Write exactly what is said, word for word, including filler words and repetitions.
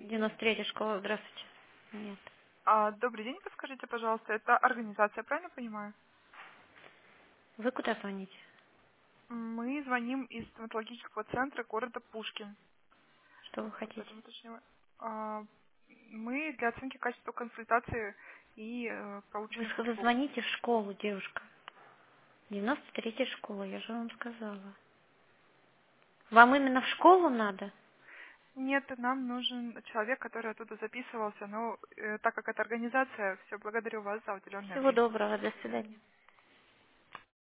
девяносто третья школа, здравствуйте. Нет. А, добрый день, подскажите, пожалуйста, это организация, правильно понимаю? Вы куда звоните? Мы звоним из стоматологического центра города Пушкин. Что вы Вот хотите? поэтому уточнила. А, мы для оценки качества консультации и э, Вы, полученных с- вы услуг. звоните в школу, девушка. девяносто третья школа, я же вам сказала. Вам именно в школу надо? Нет, нам нужен человек, который оттуда записывался, но э, так как это организация, все, благодарю вас за уделенное Всего время. доброго, до свидания.